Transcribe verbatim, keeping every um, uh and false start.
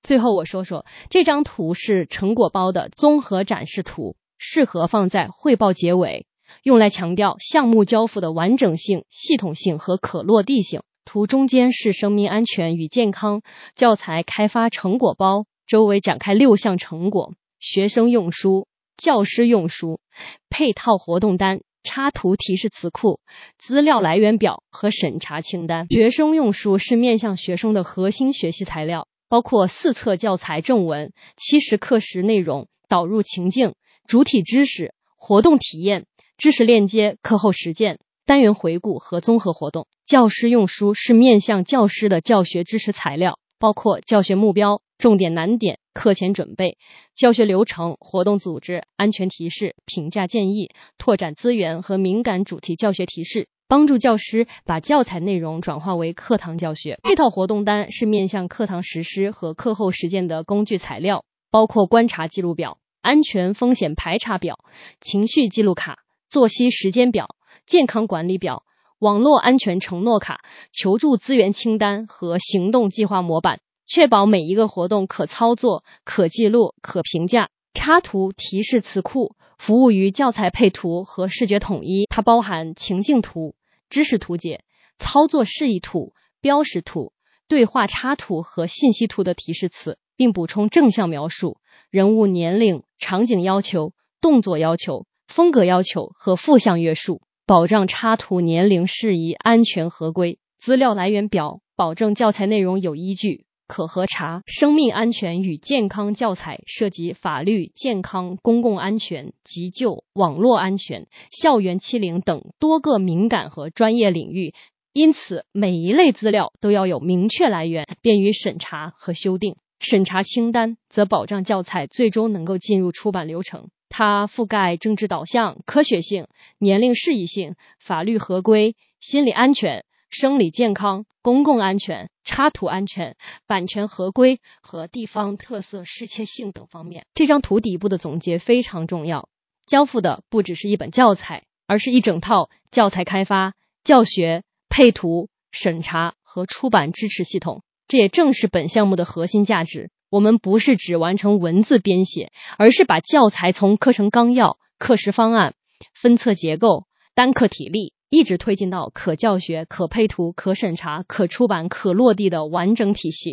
最后我说说这张图是成果包的综合展示图，适合放在汇报结尾，用来强调项目交付的完整性、系统性和可落地性。图中间是生命安全与健康教材开发成果包，周围展开六项成果：学生用书、教师用书、配套活动单、插图提示词库、资料来源表和审查清单。学生用书是面向学生的核心学习材料，包括四册教材正文、七十课时内容、导入情境、主体知识、活动体验、知识链接、课后实践、单元回顾和综合活动。教师用书是面向教师的教学知识材料，包括教学目标、重点难点、课前准备、教学流程、活动组织、安全提示、评价建议、拓展资源和敏感主题教学提示，帮助教师把教材内容转化为课堂教学。配套活动单是面向课堂实施和课后实践的工具材料，包括观察记录表、安全风险排查表、情绪记录卡、作息时间表、健康管理表、网络安全承诺卡、求助资源清单和行动计划模板，确保每一个活动可操作、可记录、可评价。插图提示词库服务于教材配图和视觉统一，它包含情境图、知识图解、操作示意图、标识图、对话插图和信息图的提示词，并补充正向描述、人物年龄、场景要求、动作要求、风格要求和负向约束，保障插图年龄适宜、安全合规。资料来源表保证教材内容有依据、可核查。生命安全与健康教材涉及法律、健康、公共安全、急救、网络安全、校园欺凌等多个敏感和专业领域，因此每一类资料都要有明确来源，便于审查和修订。审查清单则保障教材最终能够进入出版流程，它覆盖政治导向、科学性、年龄适宜性、法律合规、心理安全、生理健康、公共安全、插图安全、版权合规和地方特色适切性等方面。这张图底部的总结非常重要，交付的不只是一本教材，而是一整套教材开发、教学、配图、审查和出版支持系统。这也正是本项目的核心价值。我们不是只完成文字编写，而是把教材从课程纲要、课时方案、分册结构、单课体例，一直推进到可教学、可配图、可审查、可出版、可落地的完整体系。